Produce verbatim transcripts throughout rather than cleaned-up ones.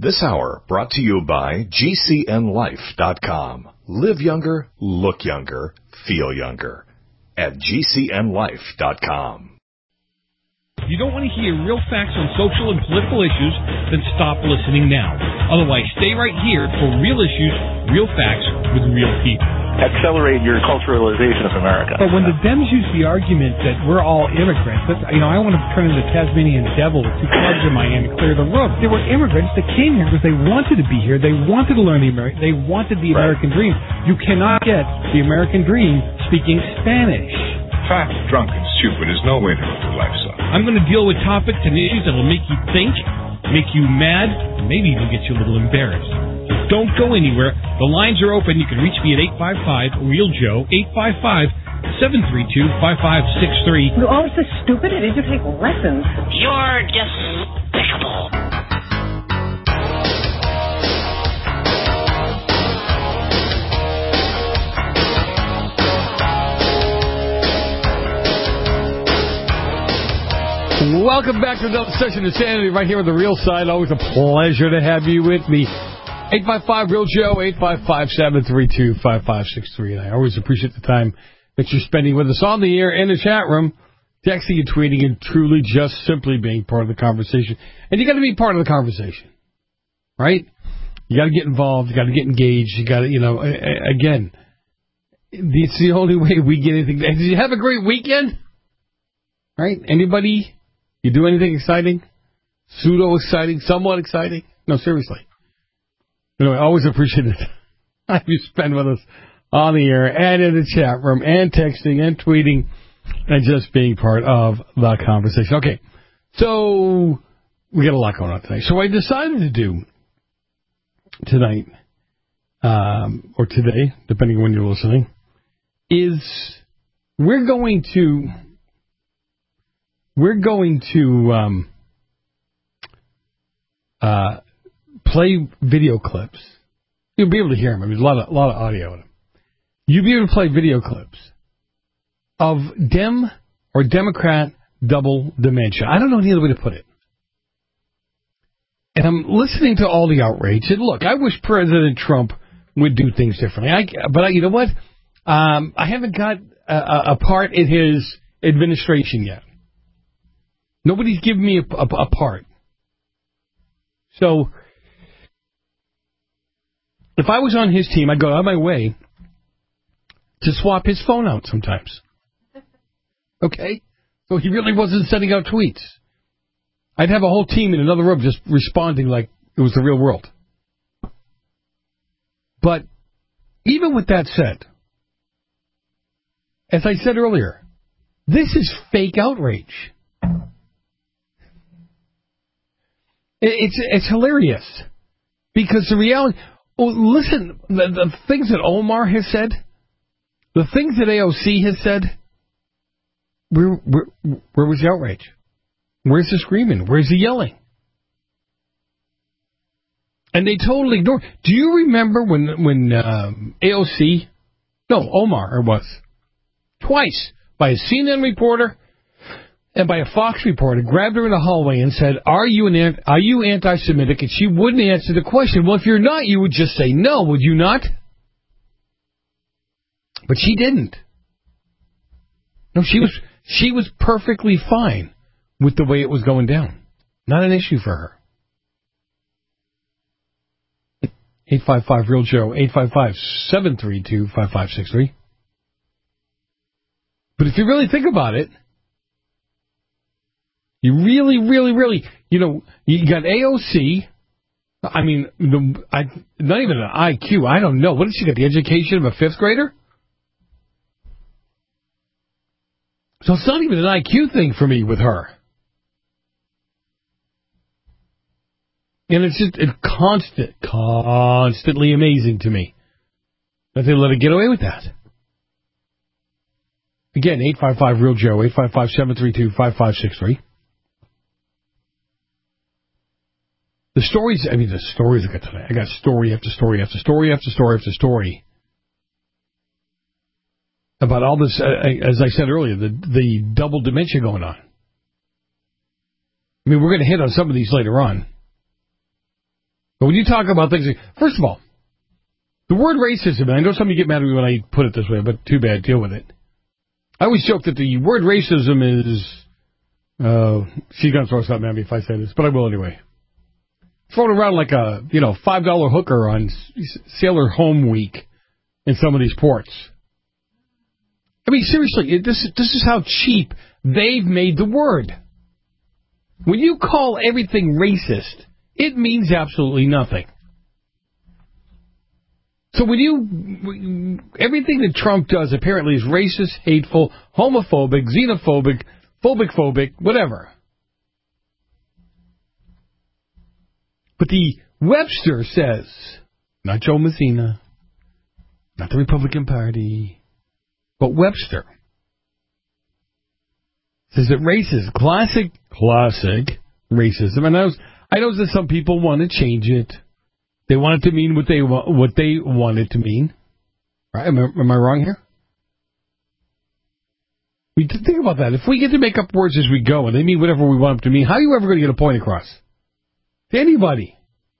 This hour brought to you by G C N life dot com. Live younger, look younger, feel younger. At G C N life dot com. You don't want to hear real facts on social and political issues? Then stop listening now. Otherwise, stay right here for real issues, real facts with real people. Accelerate your culturalization of America. But when the Dems use the argument that we're all immigrants, that's, you know, I want to turn into Tasmanian devil with two clubs in my hand and clear the road. There were immigrants that came here because they wanted to be here. They wanted to learn the American. They wanted the Right. American dream. You cannot get the American dream speaking Spanish. Fat, drunk, and stupid is no way to live your life, son. I'm going to deal with topics and issues that will make you think, make you mad, and maybe even get you a little embarrassed. So don't go anywhere. The lines are open. You can reach me at eight five five, real Joe, eight five five, seven three two, five five six three. You're all so stupid. I need to take lessons. You're despicable. Welcome back to another session of Sanity right here on The Real Side. Always a pleasure to have you with me. eight five five, real Joe, eight five five, seven three two, five five six three. And I always appreciate the time that you're spending with us on the air, in the chat room, texting and tweeting, and truly just simply being part of the conversation. And you got to be part of the conversation, right? You got to get involved. You got to get engaged. You got to, you know, again, it's the only way we get anything. Did you have a great weekend? Right? Anybody? You do anything exciting? Pseudo exciting? Somewhat exciting? No, seriously. Anyway, I always appreciate it. Time you spend with us on the air and in the chat room and texting and tweeting and just being part of the conversation. Okay, so we got a lot going on today. So what I decided to do tonight, um, or today, depending on when you're listening, is we're going to... We're going to um, uh, play video clips. You'll be able to hear them. I mean, there's a lot of, a lot of audio in them. You'll be able to play video clips of Dem or Democrat double dementia. I don't know any other way to put it. And I'm listening to all the outrage. And look, I wish President Trump would do things differently. I, but I, you know what? Um, I haven't got a, a part in his administration yet. Nobody's given me a, a, a part. So, if I was on his team, I'd go out of my way to swap his phone out sometimes. Okay? So he really wasn't sending out tweets. I'd have a whole team in another room just responding like it was the real world. But, even with that said, as I said earlier, this is fake outrage. It's it's hilarious because the reality. Oh, listen, the, the things that Omar has said, the things that A O C has said. Where where, where was the outrage? Where's the screaming? Where's the yelling? And they totally ignore. Do you remember when when um, A O C, no Omar, it was twice by a C N N reporter and by a Fox reporter, grabbed her in the hallway and said, are you an are you anti-Semitic? And she wouldn't answer the question. Well, if you're not, you would just say no, would you not? But she didn't. No, she was she was perfectly fine with the way it was going down. Not an issue for her. eight five five, real Joe, eight five five, seven three two, five five six three. But if you really think about it, you really, really, really, you know, you got A O C. I mean, the, I, not even an I Q. I don't know. What did she get? The education of a fifth grader? So it's not even an I Q thing for me with her. And it's just it's constant, constantly amazing to me that they let her get away with that. Again, eight five five, real Joe, eight five five, seven three two, five five six three. The stories, I mean, the stories I got tonight. I got story after story after story after story after story about all this, uh, as I said earlier, the the double dementia going on. I mean, we're going to hit on some of these later on. But when you talk about things, first of all, the word racism, and I know some of you get mad at me when I put it this way, but too bad, deal with it. I always joke that the word racism is, uh, she's going to throw something at me if I say this, but I will anyway. Thrown around like a, you know, five dollar hooker on Sailor Home Week in some of these ports. I mean, seriously, this, this is how cheap they've made the word. When you call everything racist, it means absolutely nothing. So when you, everything that Trump does apparently is racist, hateful, homophobic, xenophobic, phobic, phobic, whatever. But the Webster says, not Joe Messina, not the Republican Party, but Webster says that racism, classic, classic racism, and I, was, I know that some people want to change it. They want it to mean what they want, what they want it to mean. Right? Am I, am I wrong here? We think about that. If we get to make up words as we go, and they mean whatever we want them to mean, how are you ever going to get a point across to anybody?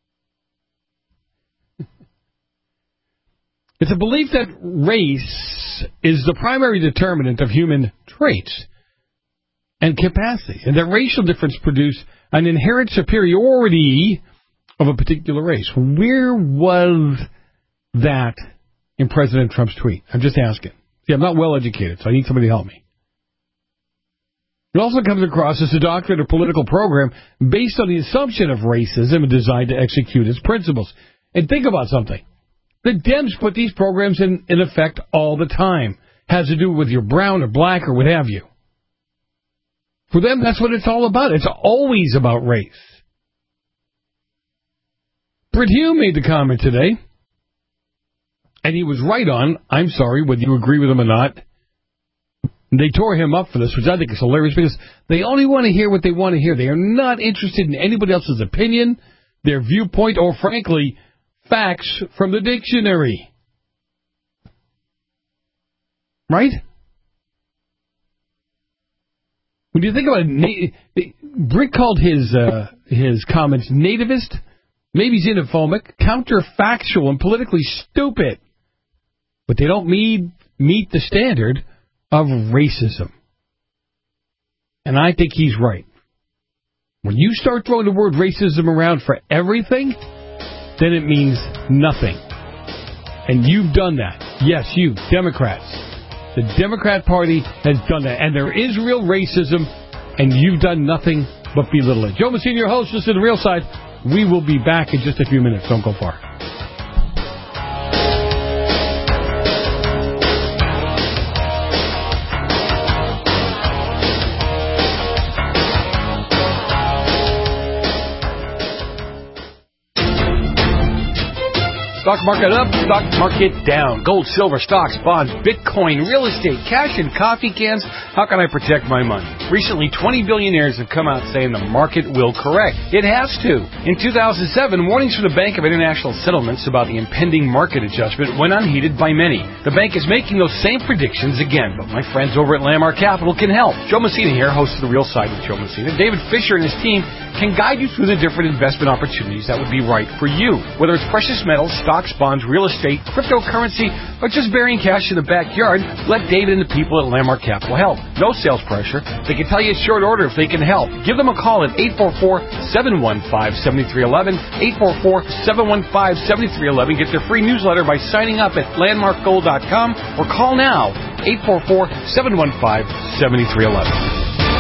It's a belief that race is the primary determinant of human traits and capacity, and that racial difference produce an inherent superiority of a particular race. Where was that in President Trump's tweet? I'm just asking. See, I'm not well educated, so I need somebody to help me. It also comes across as a doctrine or political program based on the assumption of racism and designed to execute its principles. And think about something. The Dems put these programs in, in effect all the time. Has to do with you're brown or black or what have you. For them, that's what it's all about. It's always about race. Britt Hume made the comment today, and he was right on. I'm sorry, whether you agree with him or not. They tore him up for this, which I think is hilarious, because they only want to hear what they want to hear. They are not interested in anybody else's opinion, their viewpoint, or, frankly, facts from the dictionary. Right? When you think about it, Britt called his uh, his comments nativist, maybe xenophobic, counterfactual, and politically stupid. But they don't meet, meet the standard of racism. And I think he's right. When you start throwing the word racism around for everything, then it means nothing. And you've done that. Yes, you, Democrats. The Democrat Party has done that. And there is real racism, and you've done nothing but belittle it. Joe Messina, your host, this is The Real Side. We will be back in just a few minutes. Don't go far. Stock market up, stock market down. Gold, silver, stocks, bonds, Bitcoin, real estate, cash, and coffee cans. How can I protect my money? Recently, twenty billionaires have come out saying the market will correct. It has to. In two thousand seven, warnings from the Bank of International Settlements about the impending market adjustment went unheeded by many. The bank is making those same predictions again, but my friends over at Landmark Capital can help. Joe Messina here, host of The Real Side with Joe Messina. David Fisher and his team can guide you through the different investment opportunities that would be right for you. Whether it's precious metals, stocks, bonds, real estate, cryptocurrency, or just burying cash in the backyard, let David and the people at Landmark Capital help. No sales pressure. They can tell you in short order if they can help. Give them a call at eight four four, seven one five, seven three one one, eight four four, seven one five, seven three one one. Get their free newsletter by signing up at landmark gold dot com or call now, eight four four, seven one five, seven three one one.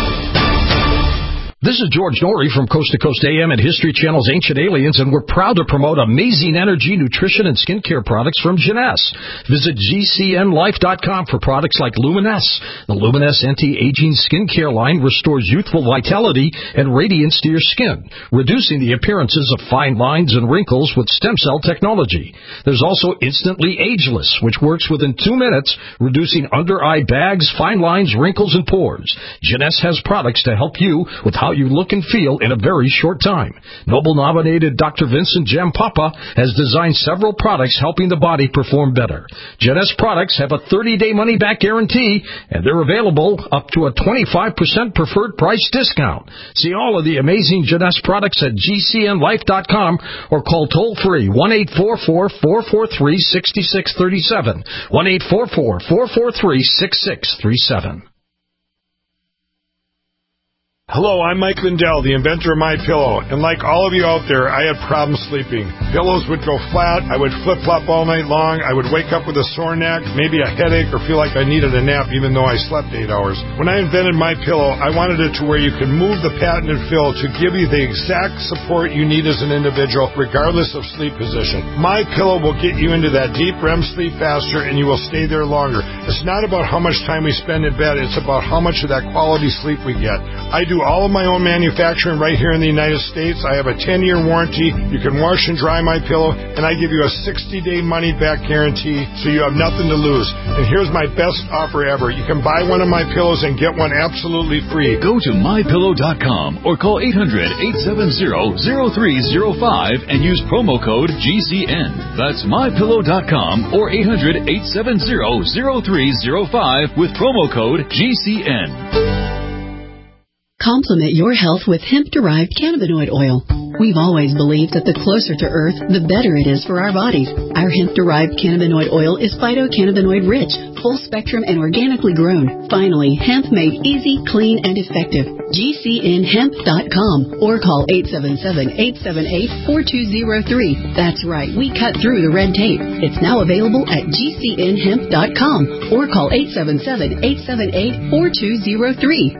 This is George Norrie from Coast to Coast A M and History Channel's Ancient Aliens, and we're proud to promote amazing energy, nutrition, and skincare products from Jeunesse. Visit G C N life dot com for products like Luminesse. The Luminesse anti-aging skincare line restores youthful vitality and radiance to your skin, reducing the appearances of fine lines and wrinkles with stem cell technology. There's also Instantly Ageless, which works within two minutes, reducing under-eye bags, fine lines, wrinkles, and pores. Jeunesse has products to help you with how you look and feel in a very short time. Nobel-nominated Doctor Vincent Jampapa has designed several products helping the body perform better. Jeunesse products have a thirty-day money-back guarantee, and they're available up to a twenty-five percent preferred price discount. See all of the amazing Jeunesse products at G C N life dot com or call toll-free one eight four four, four four three, six six three seven, one eight four four, four four three, six six three seven. Hello, I'm Mike Lindell, the inventor of MyPillow, and like all of you out there, I had problems sleeping. Pillows would go flat, I would flip-flop all night long, I would wake up with a sore neck, maybe a headache, or feel like I needed a nap even though I slept eight hours. When I invented MyPillow, I wanted it to where you can move the patented fill to give you the exact support you need as an individual, regardless of sleep position. MyPillow will get you into that deep R E M sleep faster, and you will stay there longer. It's not about how much time we spend in bed, it's about how much of that quality sleep we get. I do all of my own manufacturing right here in the United States. I have a ten-year warranty. You can wash and dry my pillow, and I give you a sixty-day money-back guarantee, so you have nothing to lose. And here's my best offer ever. You can buy one of my pillows and get one absolutely free. Go to my pillow dot com or call eight hundred, eight seven zero, zero three zero five and use promo code G C N. That's my pillow dot com or eight hundred, eight seven zero, zero three zero five with promo code G C N. Complement your health with hemp-derived cannabinoid oil. We've always believed that the closer to Earth, the better it is for our bodies. Our hemp-derived cannabinoid oil is phytocannabinoid-rich, full-spectrum, and organically grown. Finally, hemp made easy, clean, and effective. G C N hemp dot com or call eight seven seven, eight seven eight, four two zero three. That's right, we cut through the red tape. It's now available at G C N hemp dot com or call eight seven seven, eight seven eight, four two zero three.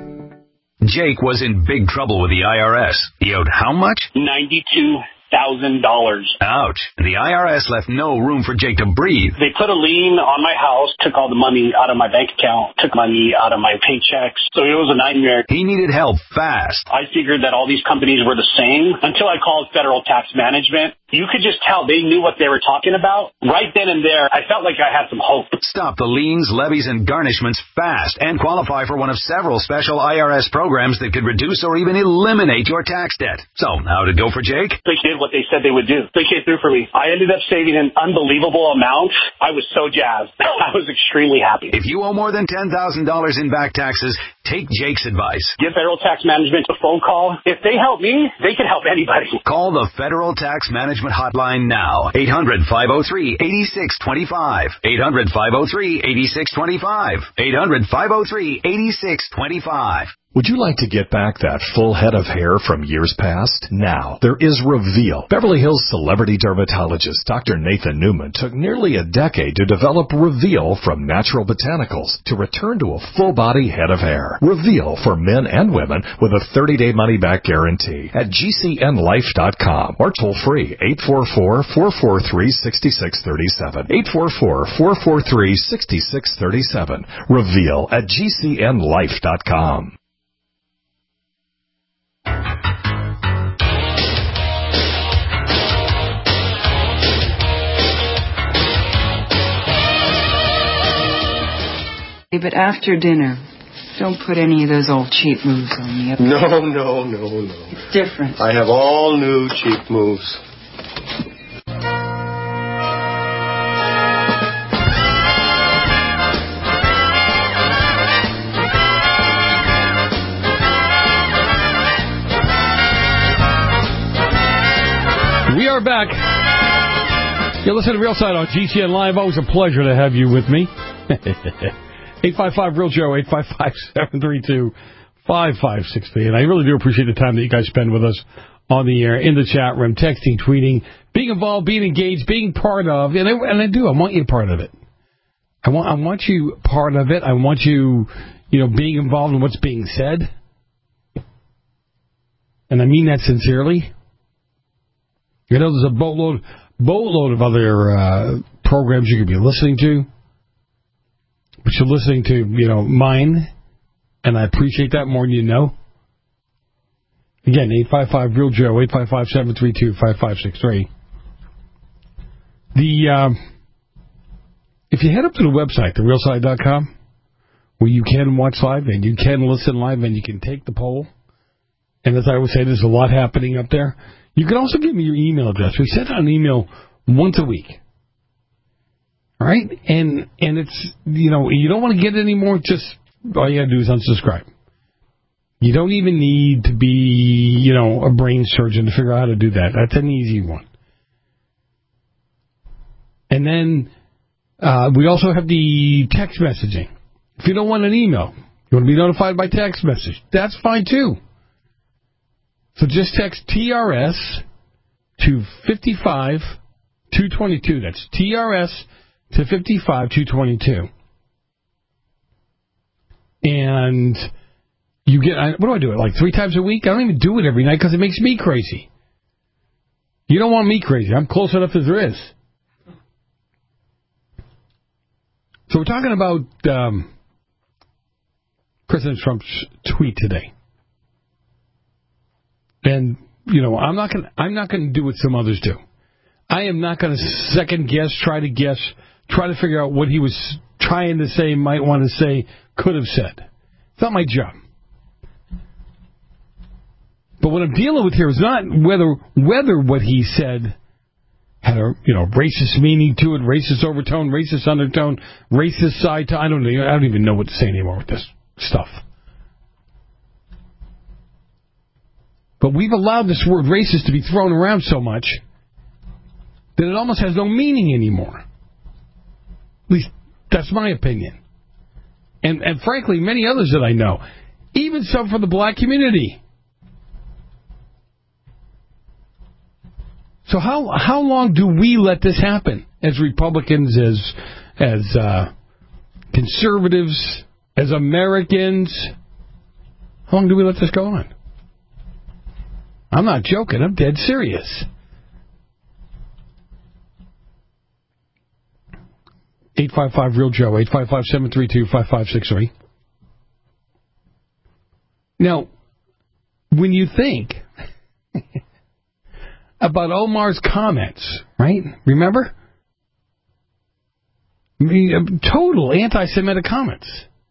Jake was in big trouble with the I R S. He owed how much? ninety-two thousand dollars. Ouch. The I R S left no room for Jake to breathe. They put a lien on my house, took all the money out of my bank account, took money out of my paychecks. So it was a nightmare. He needed help fast. I figured that all these companies were the same until I called Federal Tax Management. You could just tell they knew what they were talking about. Right then and there, I felt like I had some hope. Stop the liens, levies, and garnishments fast and qualify for one of several special I R S programs that could reduce or even eliminate your tax debt. So, how'd it go for Jake? They did what they said they would do. They came through for me. I ended up saving an unbelievable amount. I was so jazzed. I was extremely happy. If you owe more than ten thousand dollars in back taxes, take Jake's advice. Give Federal Tax Management a phone call. If they help me, they can help anybody. Call the Federal Tax Management hotline now. eight hundred, five oh three, eight six two five. eight hundred, five oh three, eight six two five. eight hundred, five oh three, eight six two five. Would you like to get back that full head of hair from years past? Now, there is Reveal. Beverly Hills celebrity dermatologist Doctor Nathan Newman took nearly a decade to develop Reveal from natural botanicals to return to a full-body head of hair. Reveal for men and women with a thirty-day money-back guarantee at G C N life dot com or toll-free eight four four, four four three, six six three seven. eight four four, four four three, six six three seven. Reveal at G C N life dot com. But after dinner, don't put any of those old cheap moves on me. Okay? No, no, no, no. It's different. I have all new cheap moves. We are back. You're listening to Real Side on G C N Live. Always a pleasure to have you with me. eight five five real Joe, eight five five, seven three two, five five six three. And I really do appreciate the time that you guys spend with us on the air, in the chat room, texting, tweeting, being involved, being engaged, being part of. And I, and I do. I want you part of it. I want I want you part of it. I want you, you know, being involved in what's being said. And I mean that sincerely. You know, there's a boatload, boatload of other uh, programs you could be listening to. But you're listening to, you know, mine, and I appreciate that more than you know. Again, eight five five real Joe, eight five five, seven three two, five five six three. The, um, if you head up to the website, the real side dot com, where you can watch live and you can listen live and you can take the poll, And as I always say, there's a lot happening up there. You can also give me your email address. We send out an email once a week. All right? And and it's, you know, you don't want to get it anymore, just all you got to do is unsubscribe. You don't even need to be, you know, a brain surgeon to figure out how to do that. That's an easy one. And then uh, we also have the text messaging. If you don't want an email, you want to be notified by text message, that's fine too. So just text T R S to five five two two two. That's T R S to five five two two two. And you get, what do I do it, like three times a week? I don't even do it every night because it makes me crazy. You don't want me crazy. I'm close enough as there is. So we're talking about um, President Trump's tweet today. And, you know, I'm not going to I'm not going to do what some others do. I am not going to second guess, try to guess, try to figure out what he was trying to say, might want to say, could have said. It's not my job. But what I'm dealing with here is not whether whether what he said had a, you know, racist meaning to it, racist overtone, racist undertone, racist side to, I don't know, I don't even know what to say anymore with this stuff. But we've allowed this word racist to be thrown around so much that it almost has no meaning anymore. At least that's my opinion. And and frankly, many others that I know, even some from the black community. So how how long do we let this happen as Republicans, as as uh, conservatives, as Americans? How long do we let this go on? I'm not joking. I'm dead serious. eight five five real Joe, eight five five, seven three two, five five six three. Now, when you think about Omar's comments, right? Remember? I mean, total anti-Semitic comments.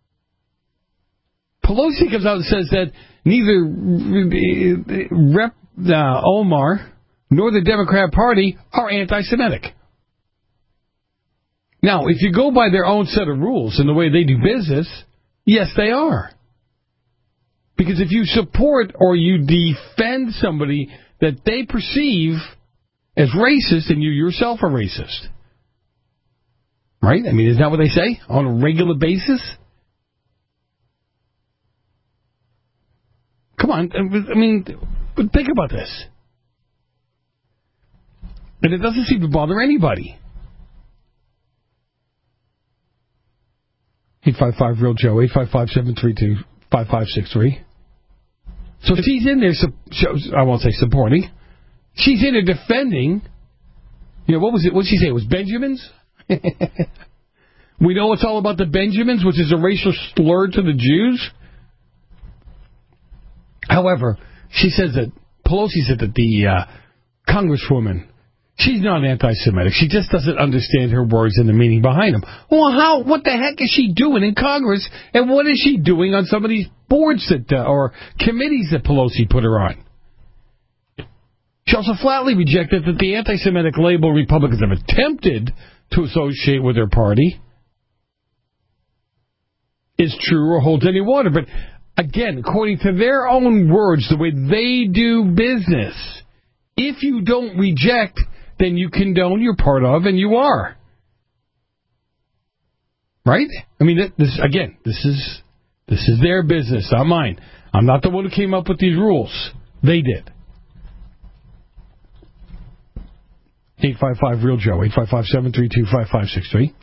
Pelosi comes out and says that neither Rep uh, Omar nor the Democrat Party are anti-Semitic. Now, if you go by their own set of rules and the way they do business, yes, they are. Because if you support or you defend somebody that they perceive as racist, and you yourself are racist. Right? I mean, isn't that what they say on a regular basis? Come on. I mean, think about this. And it doesn't seem to bother anybody. eight five five real Joe, eight five five, seven three two, five five six three. So she's in there, I won't say supporting, she's in there defending, you know, what was it, what did she say, it was Benjamins? We know it's all about the Benjamins, which is a racial slur to the Jews. However, she says that, Pelosi said that the uh, Congresswoman, she's not anti-Semitic. She just doesn't understand her words and the meaning behind them. Well, how? What the heck is she doing in Congress? And what is she doing on some of these boards that uh, or committees that Pelosi put her on? She also flatly rejected that the anti-Semitic label Republicans have attempted to associate with their party is true or holds any water. But again, according to their own words, the way they do business, if you don't reject, then you condone, you're part of, and you are. Right? I mean, this again, this is this is their business, not mine. I'm not the one who came up with these rules. They did. eight five five real Joe, eight five five, seven three two, five five six three.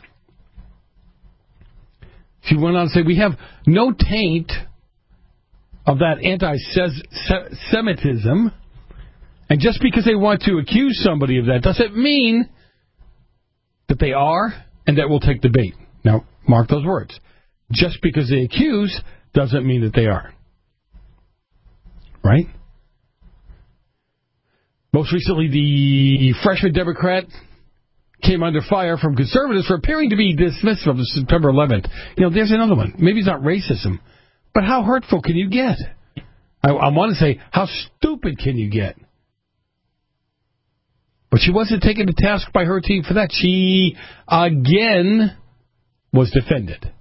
She went on to say, we have no taint of that anti-Semitism. And just because they want to accuse somebody of that doesn't mean that they are and that we'll take the bait. Now, mark those words. Just because they accuse doesn't mean that they are. Right? Most recently, the freshman Democrat came under fire from conservatives for appearing to be dismissive of September eleventh. You know, there's another one. Maybe it's not racism, but how hurtful can you get? I, I want to say, how stupid can you get? But she wasn't taken to task by her team for that. She, again, was defended.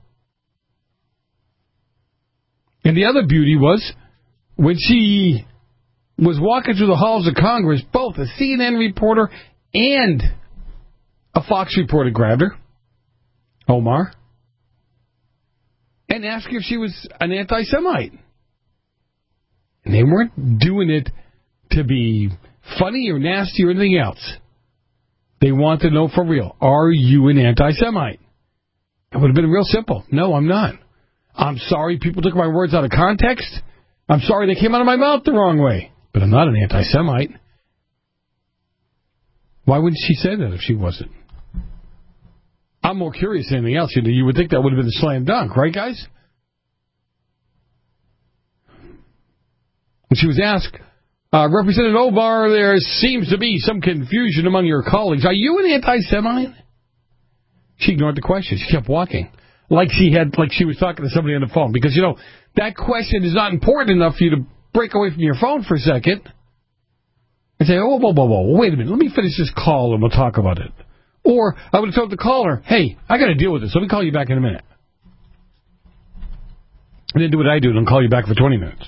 And the other beauty was, when she was walking through the halls of Congress, both a C N N reporter and a Fox reporter grabbed her, Omar, and asked her if she was an anti-Semite. And they weren't doing it to be funny or nasty or anything else. They wanted to know for real, are you an anti-Semite? It would have been real simple. No, I'm not. I'm sorry people took my words out of context. I'm sorry they came out of my mouth the wrong way. But I'm not an anti-Semite. Why wouldn't she say that if she wasn't? I'm more curious than anything else. You would think that would have been a slam dunk, right, guys? When she was asked, uh, Representative Omar, there seems to be some confusion among your colleagues. Are you an anti-Semite? She ignored the question. She kept walking. Like she had, like she was talking to somebody on the phone. Because, you know, that question is not important enough for you to break away from your phone for a second and say, oh, whoa, whoa, whoa, wait a minute, let me finish this call and we'll talk about it. Or I would have told the caller, hey, I got to deal with this. Let me call you back in a minute. And then do what I do and call you back for twenty minutes.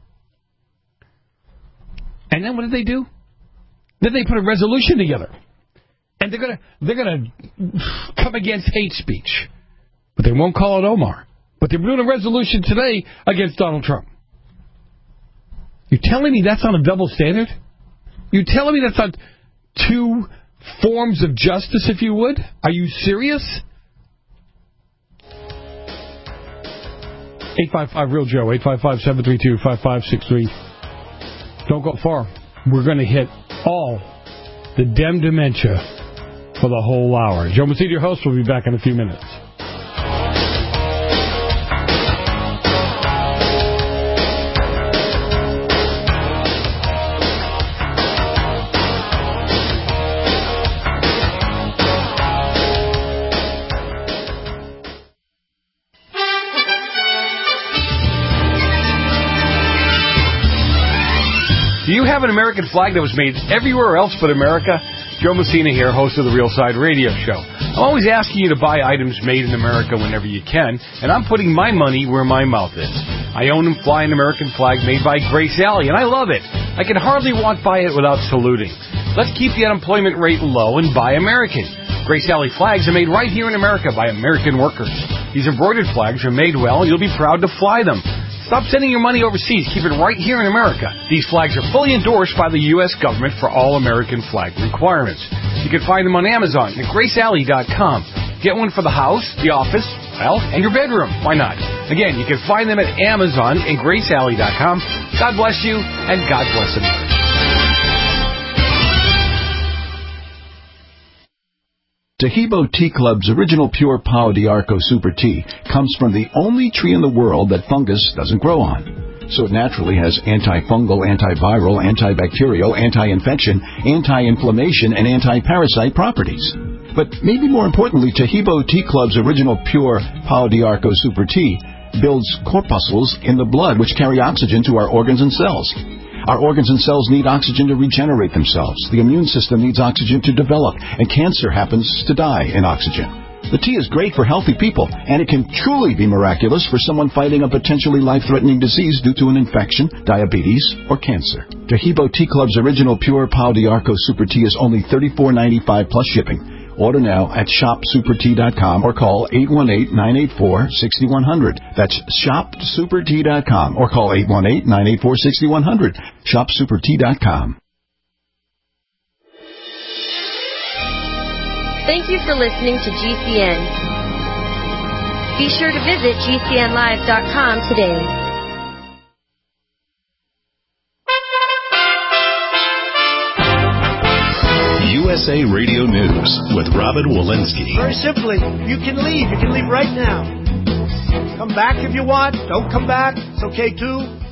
And then what did they do? Then they put a resolution together. And they're going to they're gonna come against hate speech. But they won't call it Omar. But they're doing a resolution today against Donald Trump. You're telling me that's not a double standard? You're telling me that's not two forms of justice, if you would? Are you serious? eight five five real Joe, eight five five, seven three two, five five six three. Don't go far. We're going to hit all the dem dementia for the whole hour. Joe Massino, your host, will be back in a few minutes. Do you have an American flag that was made everywhere else but America? Joe Messina here, host of the Real Side Radio Show. I'm always asking you to buy items made in America whenever you can, and I'm putting my money where my mouth is. I own and fly an American flag made by Grace Alley, and I love it. I can hardly walk by it without saluting. Let's keep the unemployment rate low and buy American. Grace Alley flags are made right here in America by American workers. These embroidered flags are made well, and you'll be proud to fly them. Stop sending your money overseas. Keep it right here in America. These flags are fully endorsed by the U S government for all American flag requirements. You can find them on Amazon at grace alley dot com. Get one for the house, the office, well, and your bedroom. Why not? Again, you can find them at Amazon and grace alley dot com. God bless you, and God bless America. Tahibo Tea Club's original pure Pau d'Arco Super Tea comes from the only tree in the world that fungus doesn't grow on. So it naturally has antifungal, antiviral, antibacterial, anti-infection, anti-inflammation, and anti-parasite properties. But maybe more importantly, Tahibo Tea Club's original pure Pau d'Arco Super Tea builds corpuscles in the blood which carry oxygen to our organs and cells. Our organs and cells need oxygen to regenerate themselves. The immune system needs oxygen to develop, and cancer happens to die in oxygen. The tea is great for healthy people, and it can truly be miraculous for someone fighting a potentially life-threatening disease due to an infection, diabetes, or cancer. Tahibo Tea Club's original pure Pau d'Arco Super Tea is only thirty-four ninety-five plus shipping. Order now at shop super tea dot com or call eight one eight, nine eight four, six one zero zero. That's shop super tea dot com or call eight one eight, nine eight four, six one zero zero. shop super tea dot com. Thank you for listening to G C N. Be sure to visit G C N live dot com today. U S A Radio News with Robin Walensky. Very simply, you can leave. You can leave right now. Come back if you want. Don't come back. It's okay too.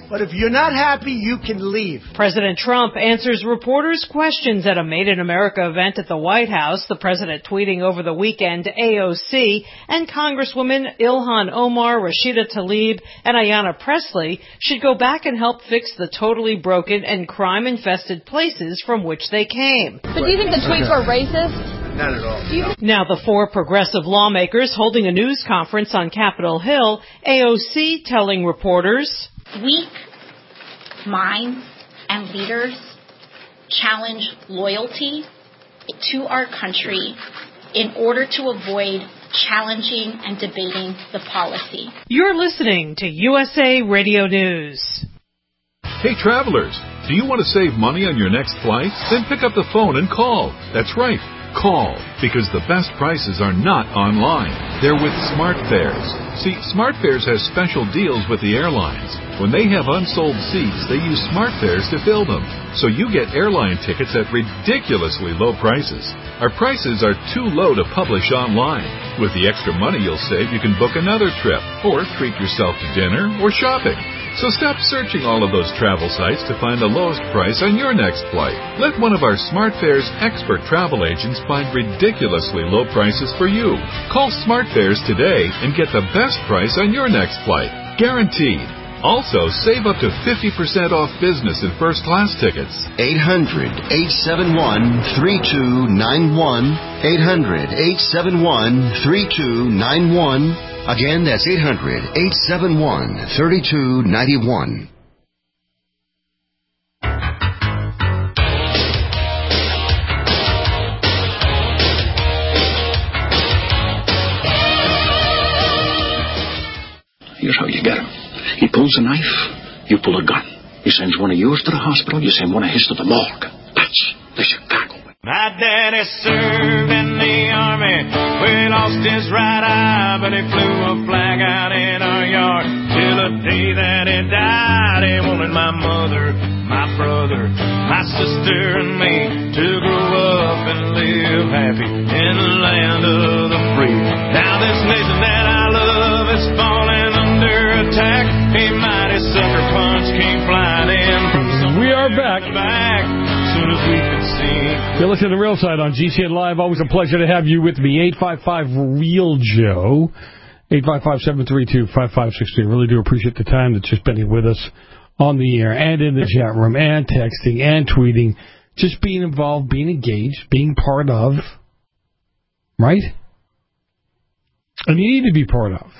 But if you're not happy, you can leave. President Trump answers reporters' questions at a Made in America event at the White House. The president tweeting over the weekend A O C and Congresswomen Ilhan Omar, Rashida Tlaib, and Ayanna Pressley should go back and help fix the totally broken and crime-infested places from which they came. So do you think the tweets were racist? Not at all. Now the four progressive lawmakers holding a news conference on Capitol Hill, A O C telling reporters, weak minds and leaders challenge loyalty to our country in order to avoid challenging and debating the policy. You're listening to U S A Radio News. Hey, travelers, do you want to save money on your next flight? Then pick up the phone and call. That's right. Call, because the best prices are not online. They're with SmartFares. See, SmartFares has special deals with the airlines. When they have unsold seats, they use SmartFares to fill them. So you get airline tickets at ridiculously low prices. Our prices are too low to publish online. With the extra money you'll save, you can book another trip, or treat yourself to dinner or shopping. So stop searching all of those travel sites to find the lowest price on your next flight. Let one of our SmartFares expert travel agents find ridiculously low prices for you. Call SmartFares today and get the best price on your next flight. Guaranteed. Also, save up to fifty percent off business and first class tickets. eight hundred, eight seven one, three two nine one. eight hundred, eight seven one, three two nine one. Again, that's eight hundred, eight seven one, three two nine one. Here's how you get him. He pulls a knife, you pull a gun. He sends one of yours to the hospital, you send one of his to the morgue. That's the Chicago way. My daddy served in the army, where he lost his right eye, but he flew a flag out in our yard. Till the day that he died, he wanted my mother, my brother, my sister and me to grow up and live happy in the land of the free. Now this nation that I love is falling under attack. A mighty sucker punch came flying in from somewhere. We are back. back. Soon as we could see. You're listening to The Real Side on G C N Live. Always a pleasure to have you with me. eight five five, REAL Joe. eight five five, seven three two, five five six three. Really do appreciate the time that you're spending with us on the air and in the chat room and texting and tweeting. Just being involved, being engaged, being part of. Right? And you need to be part of.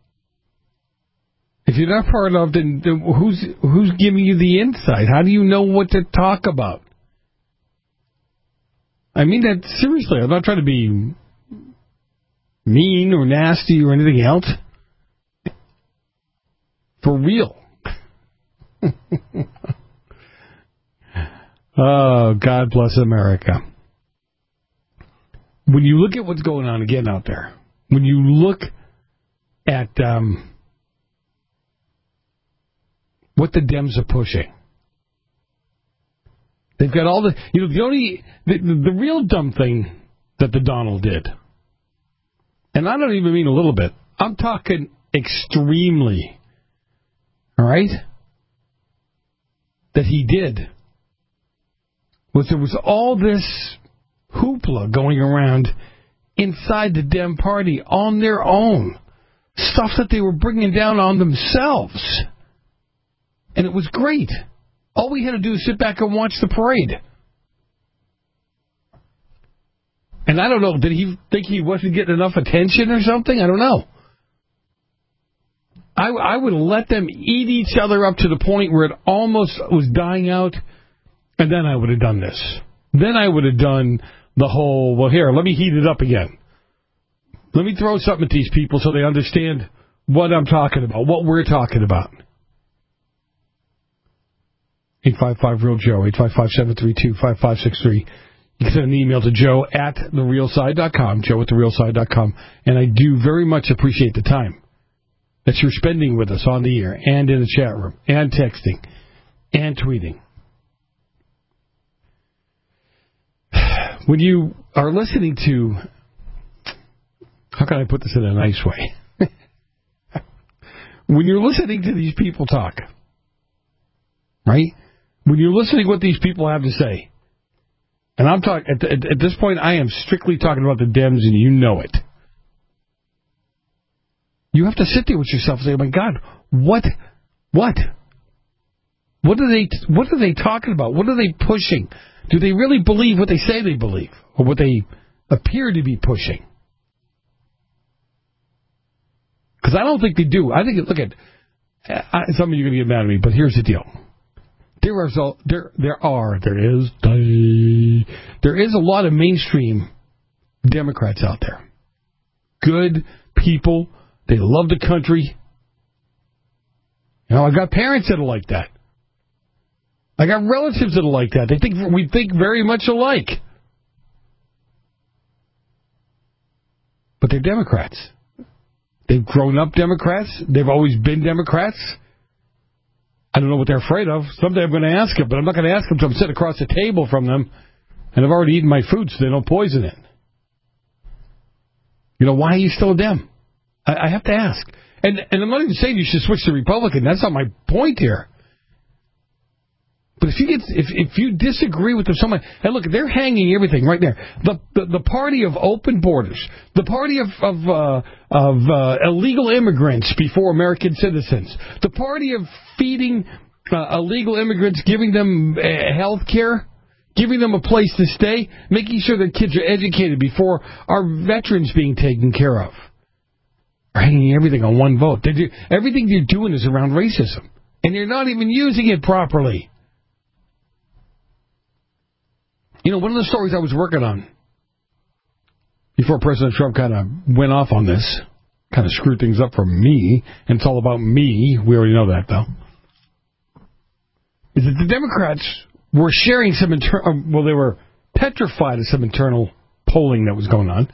If you're not part of, then, then who's who's giving you the insight? How do you know what to talk about? I mean that seriously. I'm not trying to be mean or nasty or anything else. For real. Oh, God bless America. When you look at what's going on again out there, when you look at um, what the Dems are pushing, they've got all the, you know, the only, the, the, the real dumb thing that the Donald did, and I don't even mean a little bit, I'm talking extremely, all right, that he did, was there was all this hoopla going around inside the Dem Party on their own, stuff that they were bringing down on themselves, and it was great. All we had to do is sit back and watch the parade. And I don't know, did he think he wasn't getting enough attention or something? I don't know. I, I would let them eat each other up to the point where it almost was dying out, and then I would have done this. Then I would have done the whole, well, here, let me heat it up again. Let me throw something at these people so they understand what I'm talking about, what we're talking about. eight five five, REAL Joe, eight five five, seven three two, five five six three. You can send an email to joe at the real side dot com, joe at the real side dot com. And I do very much appreciate the time that you're spending with us on the air and in the chat room and texting and tweeting. When you are listening to, how can I put this in a nice way? When you're listening to these people talk, right? When you're listening to what these people have to say, and I'm talking at, at, at this point, I am strictly talking about the Dems, and you know it. You have to sit there with yourself and say, "Oh my God, what, what, what are they, what are they talking about? What are they pushing? Do they really believe what they say they believe, or what they appear to be pushing?" Because I don't think they do. I think, look at, I, some of you are going to get mad at me, but here's the deal. There are, there, there are, there is, there is a lot of mainstream Democrats out there. Good people. They love the country. You know, I got parents that are like that. I got relatives that are like that. They think we think very much alike. But they're Democrats. They've grown up Democrats. They've always been Democrats. I don't know what they're afraid of. Someday I'm going to ask them, but I'm not going to ask them until I'm sitting across the table from them, and I've already eaten my food, so they don't poison it. You know, why are you still a Dem? I, I have to ask. And, and I'm not even saying you should switch to Republican. That's not my point here. But if you get, if if you disagree with them so much, and look, they're hanging everything right there. The the, the party of open borders, the party of of uh, of uh, illegal immigrants before American citizens, the party of feeding uh, illegal immigrants, giving them uh, health care, giving them a place to stay, making sure their kids are educated before our veterans being taken care of. Are hanging everything on one vote. They do, everything you're doing is around racism, and you're not even using it properly. You know, one of the stories I was working on before President Trump kind of went off on this, kind of screwed things up for me, and it's all about me. We already know that, though. Is that the Democrats were sharing some internal, well, they were petrified of some internal polling that was going on.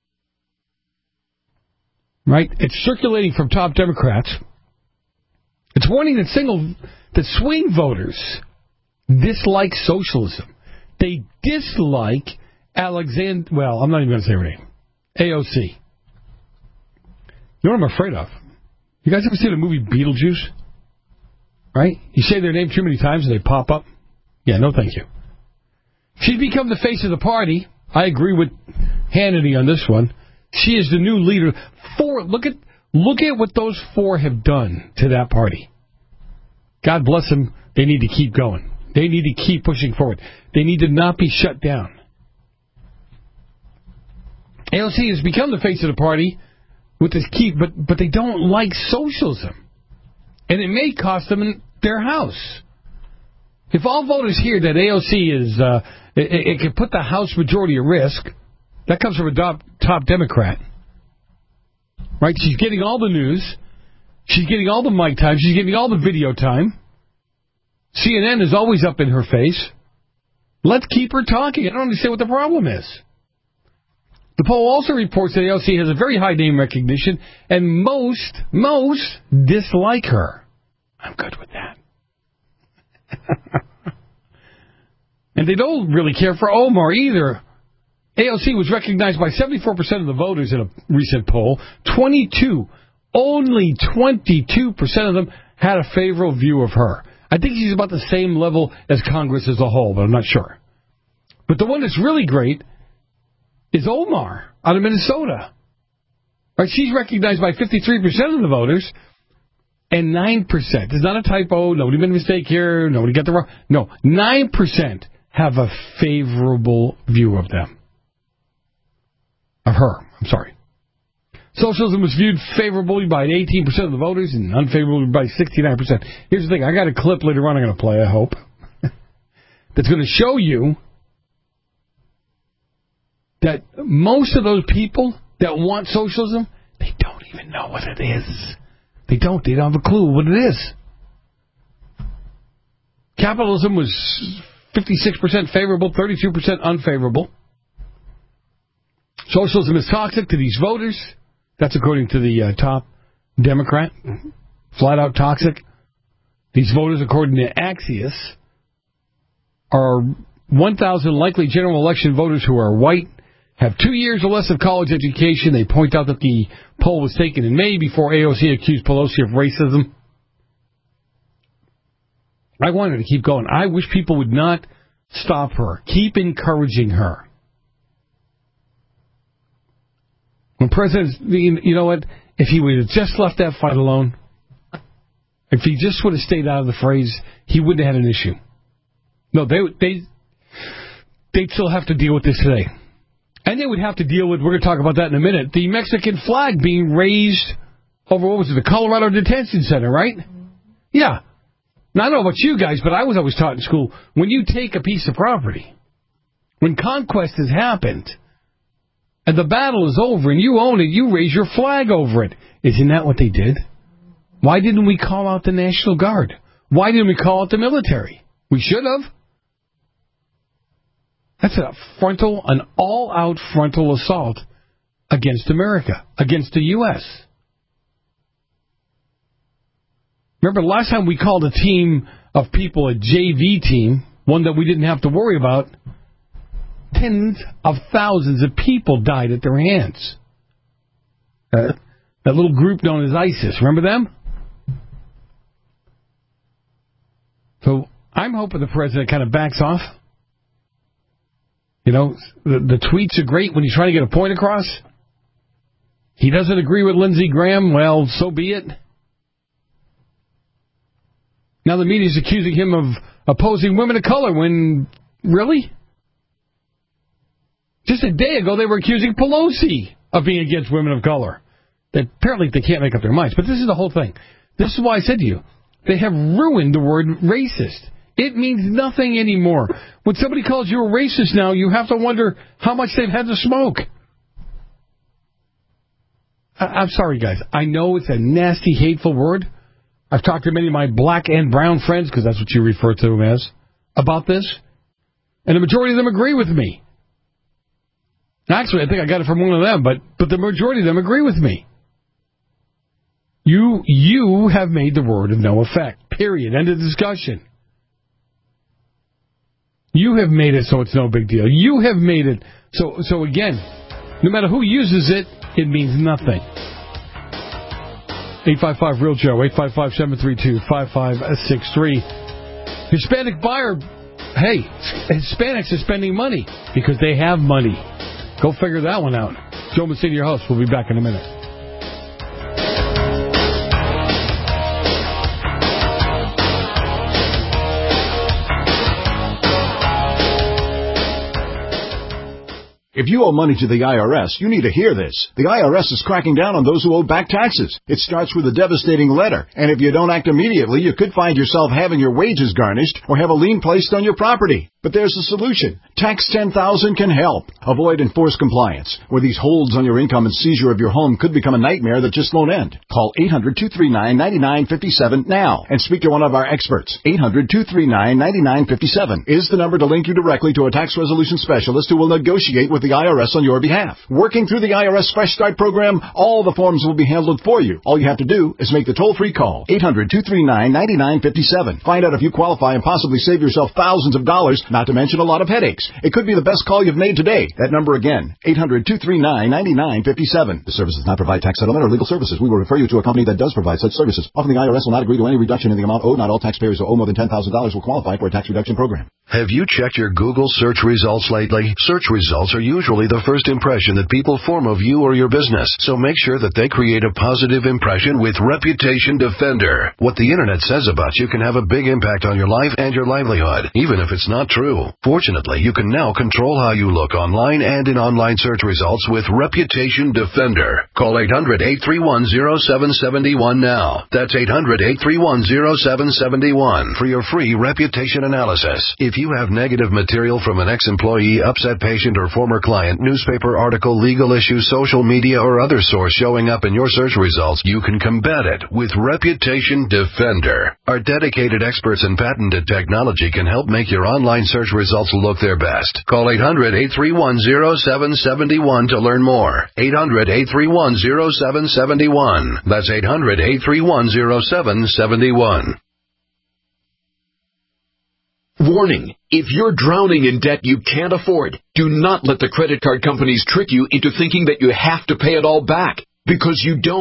Right? It's circulating from top Democrats. It's warning that single, that swing voters dislike socialism. They dislike Alexander, well, I'm not even going to say her name, A O C. You know what I'm afraid of? You guys ever see the movie Beetlejuice? Right? You say their name too many times and they pop up? Yeah, no thank you. She's become the face of the party. I agree with Hannity on this one. She is the new leader. Four, look at look at what those four have done to that party. God bless them. They need to keep going. They need to keep pushing forward. They need to not be shut down. A O C has become the face of the party with this key, but but they don't like socialism, and it may cost them their house. If all voters hear that A O C is, uh, it, it can put the House majority at risk. That comes from a top, top Democrat, right? She's getting all the news. She's getting all the mic time. She's getting all the video time. C N N is always up in her face. Let's keep her talking. I don't understand what the problem is. The poll also reports that A O C has a very high name recognition, and most, most dislike her. I'm good with that. And they don't really care for Omar either. A O C was recognized by seventy-four percent of the voters in a recent poll. twenty-two, only twenty-two percent of them had a favorable view of her. I think she's about the same level as Congress as a whole, but I'm not sure. But the one that's really great is Omar out of Minnesota. Right, she's recognized by fifty-three percent of the voters, and nine percent. There's not a typo. Nobody made a mistake here. Nobody got the wrong. No, nine percent have a favorable view of them. Of her, I'm sorry. Socialism was viewed favorably by eighteen percent of the voters and unfavorably by sixty-nine percent. Here's the thing. I got a clip later on I'm going to play, I hope, that's going to show you that most of those people that want socialism, they don't even know what it is. They don't. They don't have a clue what it is. Capitalism was fifty-six percent favorable, thirty-two percent unfavorable. Socialism is toxic to these voters. That's according to the uh, top Democrat. Flat out toxic. These voters, according to Axios, are one thousand likely general election voters who are white, have two years or less of college education. They point out that the poll was taken in May before A O C accused Pelosi of racism. I want her to keep going. I wish people would not stop her. Keep encouraging her. When President, you know what? If he would have just left that fight alone, if he just would have stayed out of the phrase, he wouldn't have had an issue. No, they they they'd still have to deal with this today, and they would have to deal with. We're going to talk about that in a minute. The Mexican flag being raised over what was it, the Colorado Detention Center, right? Yeah. Now I don't know about you guys, but I was always taught in school when you take a piece of property, when conquest has happened, and the battle is over, and you own it, you raise your flag over it. Isn't that what they did? Why didn't we call out the National Guard? Why didn't we call out the military? We should have. That's a frontal, an all-out frontal assault against America, against the U S Remember, last time we called a team of people a J V team, one that we didn't have to worry about, tens of thousands of people died at their hands. Uh, that little group known as ISIS, remember them? So I'm hoping the president kind of backs off. You know, the, the tweets are great when he's trying to get a point across. He doesn't agree with Lindsey Graham. Well, so be it. Now the media's accusing him of opposing women of color when, really? Just a day ago they were accusing Pelosi of being against women of color. They, apparently they can't make up their minds. But this is the whole thing. This is why I said to you, they have ruined the word racist. It means nothing anymore. When somebody calls you a racist now, you have to wonder how much they've had to smoke. I- I'm sorry, guys. I know it's a nasty, hateful word. I've talked to many of my black and brown friends, because that's what you refer to them as, about this. And the majority of them agree with me. Actually, I think I got it from one of them, but, but the majority of them agree with me. You you have made the word of no effect. Period. End of discussion. You have made it so it's no big deal. You have made it so, so again, no matter who uses it, it means nothing. eight five five real Joe, eight five five, seven three two, five five six three. Hispanic buyer, hey, Hispanics are spending money because they have money. Go figure that one out. Joe Messina, your host. We'll be back in a minute. If you owe money to the I R S, you need to hear this. The I R S is cracking down on those who owe back taxes. It starts with a devastating letter, and if you don't act immediately, you could find yourself having your wages garnished or have a lien placed on your property. But there's a solution. Tax ten thousand can help. Avoid enforced compliance, where these holds on your income and seizure of your home could become a nightmare that just won't end. Call eight hundred, two three nine, nine nine five seven now and speak to one of our experts. eight hundred, two three nine, nine nine five seven is the number to link you directly to a tax resolution specialist who will negotiate with the I R S on your behalf. Working through the I R S Fresh Start program, all the forms will be handled for you. All you have to do is make the toll-free call. eight hundred, two three nine, nine nine five seven. Find out if you qualify and possibly save yourself thousands of dollars, not to mention a lot of headaches. It could be the best call you've made today. That number again, eight hundred, two three nine, nine nine five seven. The service does not provide tax settlement or legal services. We will refer you to a company that does provide such services. Often the I R S will not agree to any reduction in the amount owed. Not all taxpayers who owe more than ten thousand dollars will qualify for a tax reduction program. Have you checked your Google search results lately? Search results are usually the first impression that people form of you or your business, so make sure that they create a positive impression with Reputation Defender. What the internet says about you can have a big impact on your life and your livelihood, even if it's not true. Fortunately, you can now control how you look online and in online search results with Reputation Defender. Call eight hundred, eight three one, zero seven seven one now. That's eight hundred, eight three one, zero seven seven one for your free reputation analysis. If you have negative material from an ex-employee, upset patient, or former client, newspaper article, legal issue, social media, or other source showing up in your search results, you can combat it with Reputation Defender. Our dedicated experts in patented technology can help make your online search results look their best. Call eight hundred, eight three one, zero seven seven one to learn more. eight hundred, eight three one, zero seven seven one. That's eight hundred, eight three one, zero seven seven one. Warning, if you're drowning in debt you can't afford, do not let the credit card companies trick you into thinking that you have to pay it all back, because you don't.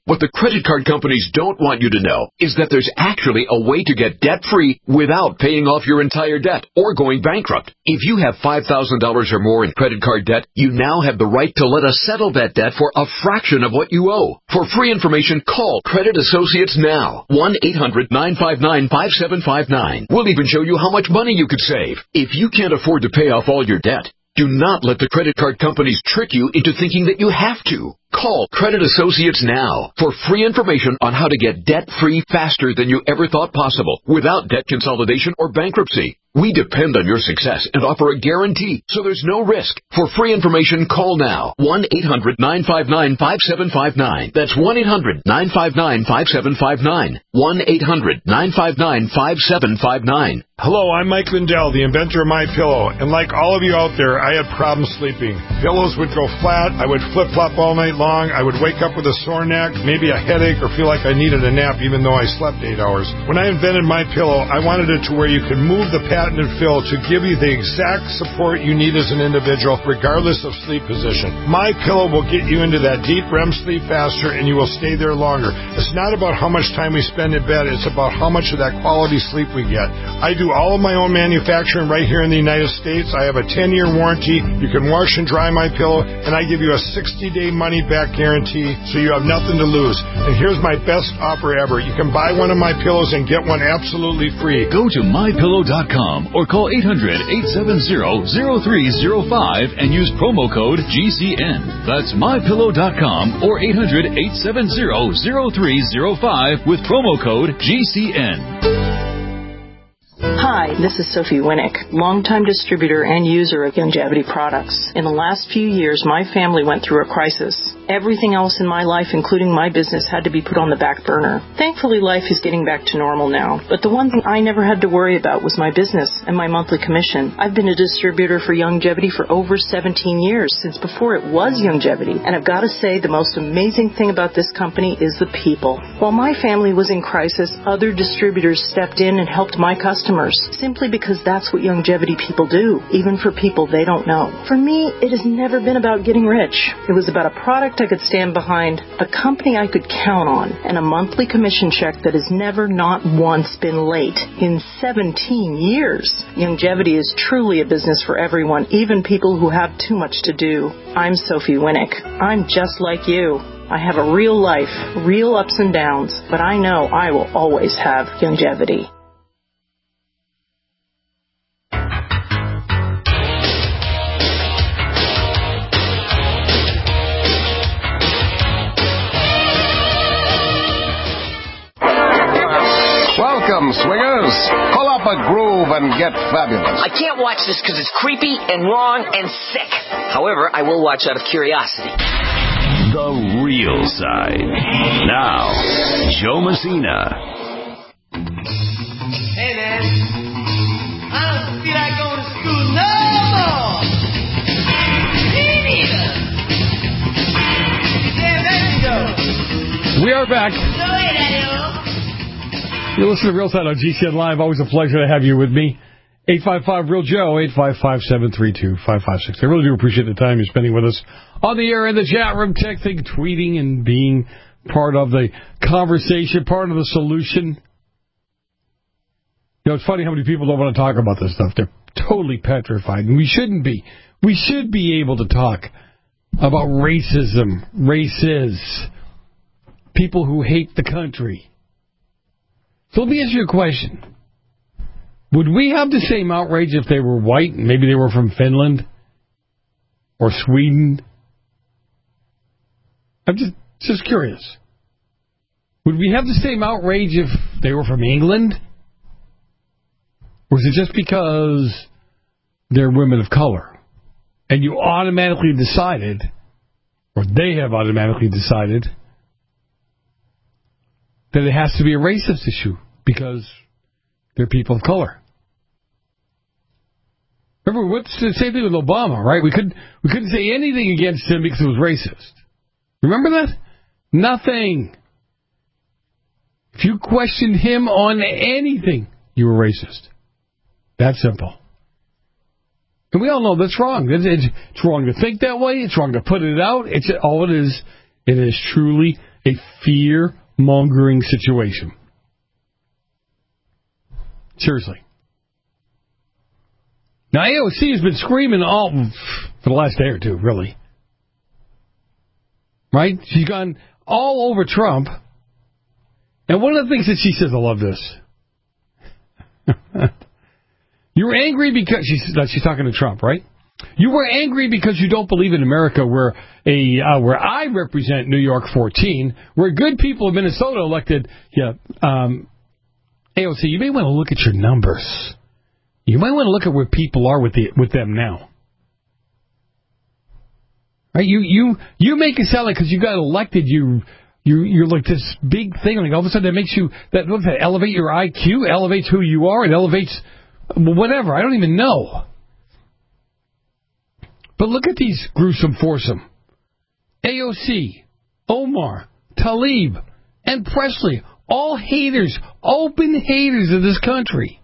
What the credit card companies don't want you to know is that there's actually a way to get debt-free without paying off your entire debt or going bankrupt. If you have five thousand dollars or more in credit card debt, you now have the right to let us settle that debt for a fraction of what you owe. For free information, call Credit Associates now. one eight hundred nine five nine five seven five nine. We'll even show you how much money you could save. If you can't afford to pay off all your debt, do not let the credit card companies trick you into thinking that you have to. Call Credit Associates now for free information on how to get debt-free faster than you ever thought possible without debt consolidation or bankruptcy. We depend on your success and offer a guarantee, so there's no risk. For free information, call now. one eight hundred nine five nine five seven five nine. That's one eight hundred nine five nine five seven five nine. one eight hundred nine five nine five seven five nine. Hello, I'm Mike Lindell, the inventor of MyPillow, and like all of you out there, I had problems sleeping. Pillows would go flat, I would flip-flop all night long, I would wake up with a sore neck, maybe a headache, or feel like I needed a nap even though I slept eight hours. When I invented MyPillow, I wanted it to where you could move the patented fill to give you the exact support you need as an individual, regardless of sleep position. MyPillow will get you into that deep R E M sleep faster, and you will stay there longer. It's not about how much time we spend in bed, it's about how much of that quality sleep we get. I do all of my own manufacturing right here in the United States. I have a ten-year warranty. You can wash and dry MyPillow, and I give you a sixty-day money-back guarantee, so you have nothing to lose. And here's my best offer ever. You can buy one of my pillows and get one absolutely free. Go to my pillow dot com or call eight hundred eight seven zero zero three zero five and use promo code G C N. That's my pillow dot com or eight hundred eight seven zero zero three zero five with promo code G C N. Hi, this is Sophie Winnick, longtime distributor and user of Youngevity products. In the last few years, my family went through a crisis. Everything else in my life, including my business, had to be put on the back burner. Thankfully, life is getting back to normal now. But the one thing I never had to worry about was my business and my monthly commission. I've been a distributor for Youngevity for over seventeen years, since before it was Youngevity. And I've got to say, the most amazing thing about this company is the people. While my family was in crisis, other distributors stepped in and helped my customers, simply because that's what Youngevity people do, even for people they don't know. For me, it has never been about getting rich. It was about a product I could stand behind, a company I could count on, and a monthly commission check that has never, not once, been late in seventeen years. Youngevity is truly a business for everyone, even people who have too much to do. I'm Sophie Winnick. I'm just like you. I have a real life, real ups and downs, but I know I will always have Youngevity. Welcome, swingers. Pull up a groove and get fabulous. I can't watch this because it's creepy and wrong and sick. However, I will watch out of curiosity. The Real Side. Now, Joe Messina. Hey, man. I don't feel like going to school no more. Me neither. Yeah, there you go. We are back. So, hey, Daddy-o. You listen to Real Side on G C N Live. Always a pleasure to have you with me. eight five five real Joe, eight five five, seven three two, five five six. I really do appreciate the time you're spending with us on the air, in the chat room, texting, tweeting, and being part of the conversation, part of the solution. You know, it's funny how many people don't want to talk about this stuff. They're totally petrified, and we shouldn't be. We should be able to talk about racism, races, people who hate the country. So let me ask you a question. Would we have the same outrage if they were white and maybe they were from Finland or Sweden? I'm just just curious. Would we have the same outrage if they were from England? Or is it just because they're women of color? And you automatically decided, or they have automatically decided, that it has to be a racist issue because they're people of color. Remember, what's the same thing with Obama, right? We couldn't we couldn't say anything against him because it was racist. Remember that? Nothing. If you questioned him on anything, you were racist. That simple. And we all know that's wrong. It's, it's wrong to think that way. It's wrong to put it out. It's all it is. It is truly a fear-mongering situation. Seriously. Now, A O C has been screaming all for the last day or two, really. Right? She's gone all over Trump. And one of the things that she says, I love this. You were angry because, she's, she's talking to Trump, right? You were angry because you don't believe in America where a uh, where I represent New York fourteen, where good people of Minnesota elected, yeah, um, A O C, you may want to look at your numbers. You might want to look at where people are with the with them now. Right? You you you make it sound like because you got elected, you you you're like this big thing. Like all of a sudden, that makes you that what does that elevate your I Q, elevates who you are, it elevates whatever. I don't even know. But look at these gruesome foursome: A O C, Omar, Tlaib, and Presley. All haters, open haters of this country.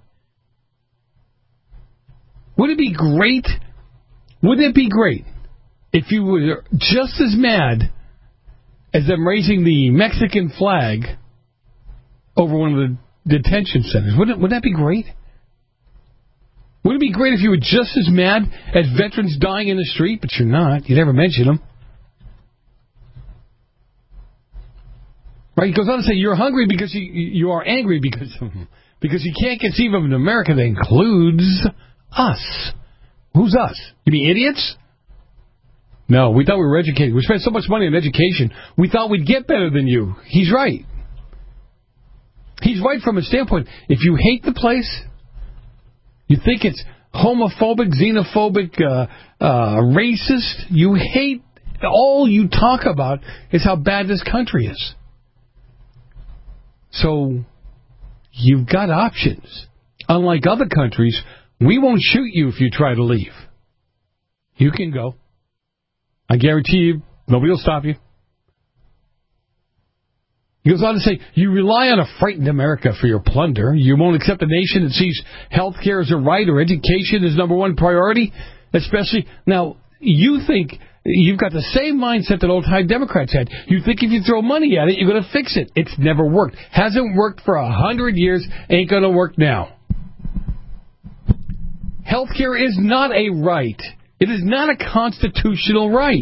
Would it be great? Wouldn't it be great if you were just as mad as them raising the Mexican flag over one of the detention centers? Wouldn't, wouldn't that be great? Would it be great if you were just as mad as veterans dying in the street? But you're not. You never mention them. Right? He goes on to say, you're hungry because you, you are angry because, because you can't conceive of an America that includes us. Who's us? You mean idiots? No, we thought we were educated. We spent so much money on education, we thought we'd get better than you. He's right. He's right from a standpoint. If you hate the place, you think it's homophobic, xenophobic, uh, uh, racist, you hate, all you talk about is how bad this country is. So, you've got options. Unlike other countries, we won't shoot you if you try to leave. You can go. I guarantee you, nobody will stop you. He goes on to say, you rely on a frightened America for your plunder. You won't accept a nation that sees health care as a right or education as number one priority. Especially, now, you think you've got the same mindset that old-time Democrats had. You think if you throw money at it, you're going to fix it. It's never worked. Hasn't worked for a hundred years, ain't going to work now. Health care is not a right. It is not a constitutional right.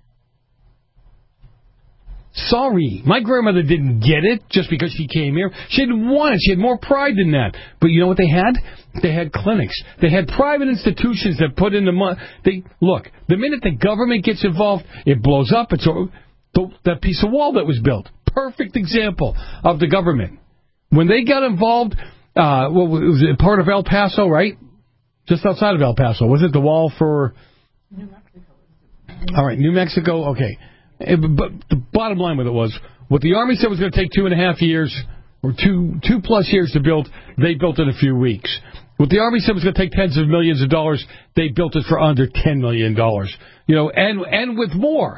Sorry, my grandmother didn't get it just because she came here. She didn't want it. She had more pride than that. But you know what they had? They had clinics. They had private institutions that put in the money. They look, the minute the government gets involved, it blows up. It's the, that piece of wall that was built. Perfect example of the government. When they got involved, uh, well, was it part of El Paso, right? Just outside of El Paso. Was it the wall for... New Mexico. All right, New Mexico, okay. But the bottom line with it was, what the Army said was going to take two and a half years, or two two plus years to build, they built it in a few weeks. What the Army said was going to take tens of millions of dollars, they built it for under ten million dollars. You know, and and with more.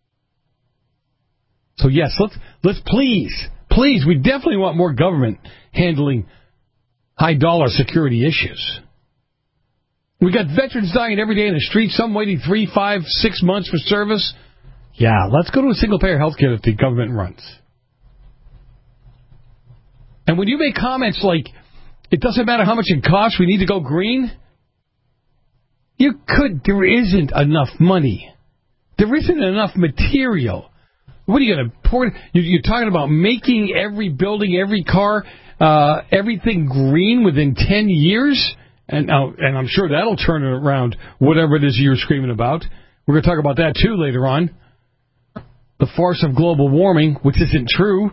So yes, let's let's please, please, we definitely want more government handling high dollar security issues. We got veterans dying every day in the street, some waiting three, five, six months for service. Yeah, let's go to a single-payer health care that the government runs. And when you make comments like, it doesn't matter how much it costs, we need to go green, you could, there isn't enough money. There isn't enough material. What are you going to pour? You're talking about making every building, every car, uh, everything green within ten years? And, uh, and I'm sure that'll turn it around, whatever it is you're screaming about. We're going to talk about that, too, later on. The farce of global warming, which isn't true.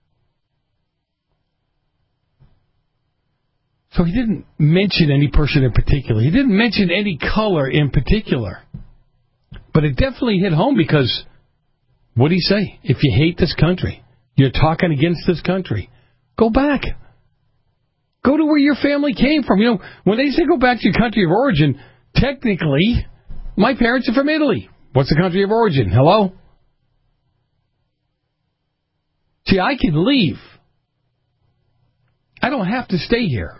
So he didn't mention any person in particular. He didn't mention any color in particular. But it definitely hit home because, what did he say? If you hate this country, you're talking against this country, go back. Go to where your family came from. You know, when they say go back to your country of origin, technically, my parents are from Italy. What's the country of origin? Hello? See, I can leave. I don't have to stay here.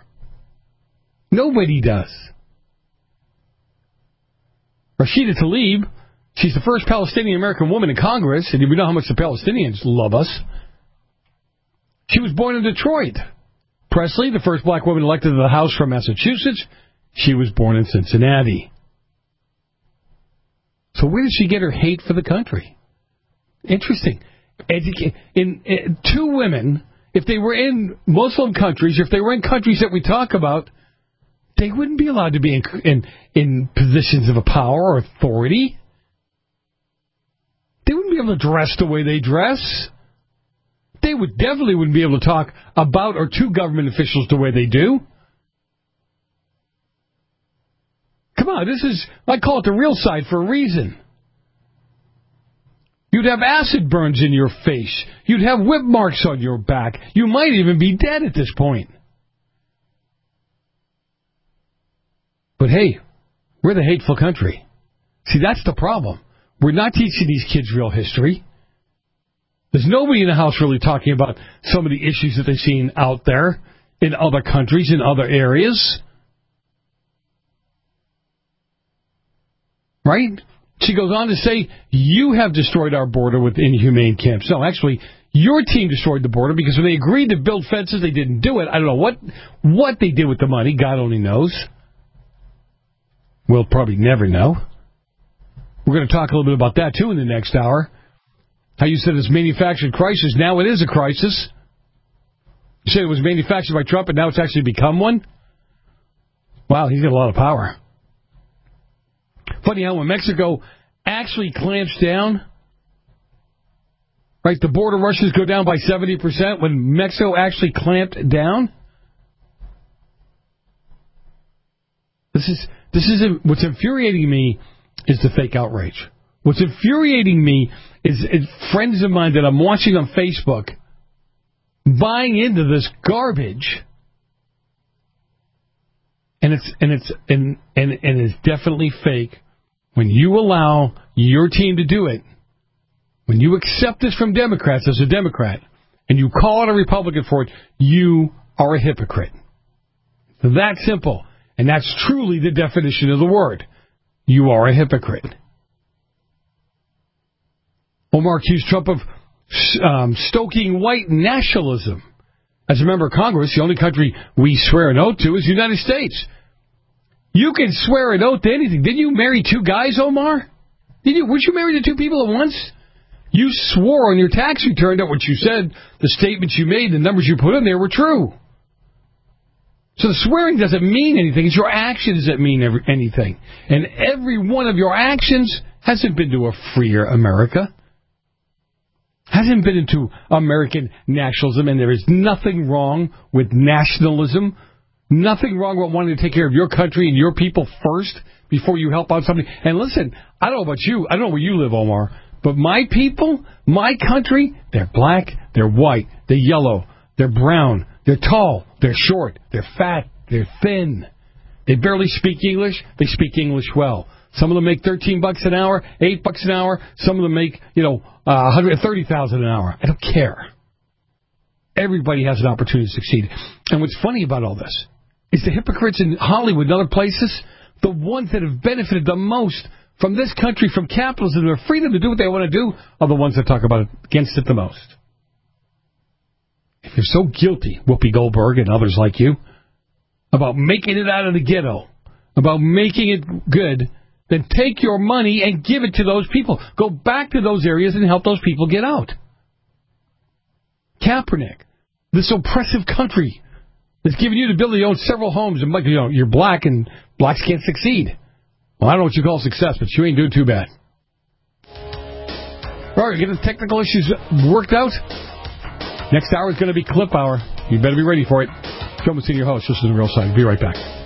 Nobody does. Rashida Tlaib She's the first Palestinian-American woman in Congress, and we know how much the Palestinians love us. She was born in Detroit. Presley, the first black woman elected to the House from Massachusetts, she was born in Cincinnati. So where did she get her hate for the country? Interesting. Educa- in, in two women, if they were in Muslim countries, if they were in countries that we talk about, they wouldn't be allowed to be in in, in positions of power or authority. They wouldn't be able to dress the way they dress. They would definitely wouldn't be able to talk about or to government officials the way they do. Come on, this is, I call it the real side for a reason. You'd have acid burns in your face. You'd have whip marks on your back. You might even be dead at this point. But hey, we're the hateful country. See, that's the problem. We're not teaching these kids real history. There's nobody in the house really talking about some of the issues that they've seen out there in other countries, in other areas. Right? She goes on to say, you have destroyed our border with inhumane camps. No, actually, your team destroyed the border because when they agreed to build fences, they didn't do it. I don't know what what they did with the money. God only knows. We'll probably never know. We're going to talk a little bit about that, too, in the next hour. How you said it's manufactured crisis. Now it is a crisis. You said it was manufactured by Trump, and now it's actually become one? Wow, he's got a lot of power. Funny how when Mexico actually clamps down, right, the border rushes go down by seventy percent when Mexico actually clamped down. This is this is a, what's infuriating me is the fake outrage. What's infuriating me is, is friends of mine that I'm watching on Facebook buying into this garbage. And it's and it's and, and, and it's definitely fake. When you allow your team to do it, when you accept this from Democrats as a Democrat, and you call it a Republican for it, you are a hypocrite. That simple. And that's truly the definition of the word. You are a hypocrite. Omar accused Trump of um, stoking white nationalism. As a member of Congress, the only country we swear an oath to is the United States. You can swear an oath to anything. Didn't you marry two guys, Omar? Did you? Weren't you married to two people at once? You swore on your tax return that what you said, the statements you made, the numbers you put in there were true. So the swearing doesn't mean anything. It's your actions that mean every, anything. And every one of your actions hasn't been to a freer America. Hasn't been into American nationalism, and there is nothing wrong with nationalism. Nothing wrong with wanting to take care of your country and your people first before you help out somebody. And listen, I don't know about you. I don't know where you live, Omar. But my people, my country, they're black, they're white, they're yellow, they're brown, they're tall, they're short, they're fat, they're thin. They barely speak English. They speak English well. Some of them make thirteen bucks an hour, eight bucks an hour. Some of them make, you know, uh, one hundred thirty thousand an hour. I don't care. Everybody has an opportunity to succeed. And what's funny about all this is the hypocrites in Hollywood and other places, the ones that have benefited the most from this country, from capitalism, their freedom to do what they want to do, are the ones that talk about it, against it the most. If you're so guilty, Whoopi Goldberg and others like you, about making it out of the ghetto, about making it good, then take your money and give it to those people. Go back to those areas and help those people get out. Kaepernick, this oppressive country that's giving you the ability to own several homes, and you know, you're black and blacks can't succeed. Well, I don't know what you call success, but you ain't doing too bad. All right, get the technical issues worked out. Next hour is going to be Clip Hour. You better be ready for it. Joe Messina, your host. This is The Real Side. Be right back.